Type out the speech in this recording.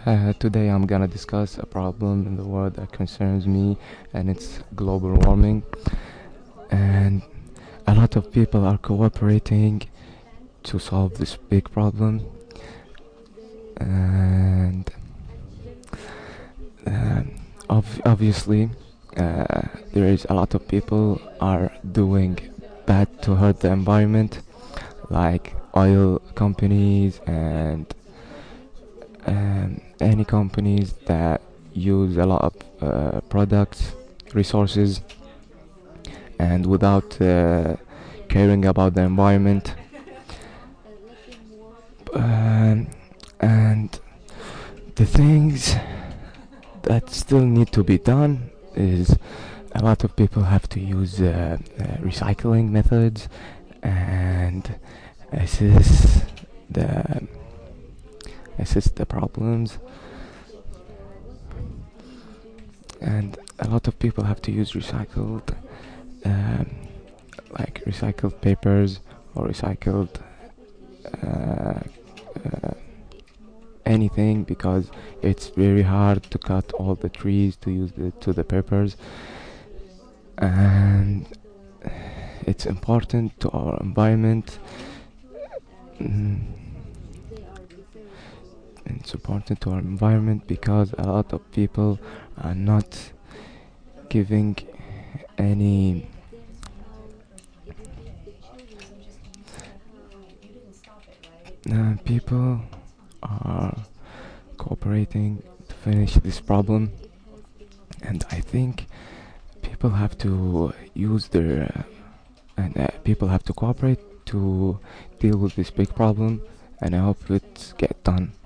Today I'm gonna discuss a problem in the world that concerns me, and it's global warming. And a lot of people are cooperating to solve this big problem. And obviously, there is a lot of people are doing bad to hurt the environment, like oil companies and any companies that use a lot of products, resources, and without caring about the environment. Um, and the things that still need to be done is a lot of people have to use recycling methods and assess the assess the problems, and a lot of people have to use um, recycled papers or recycled uh, uh, anything, because it's very hard to cut all the trees to use the papers. And it's important to our environment. mm, it's important to our environment because a lot of people are not giving any people are cooperating to finish this problem. And I think people have to use their and people have to cooperate to deal with this big problem, and I hope it get done.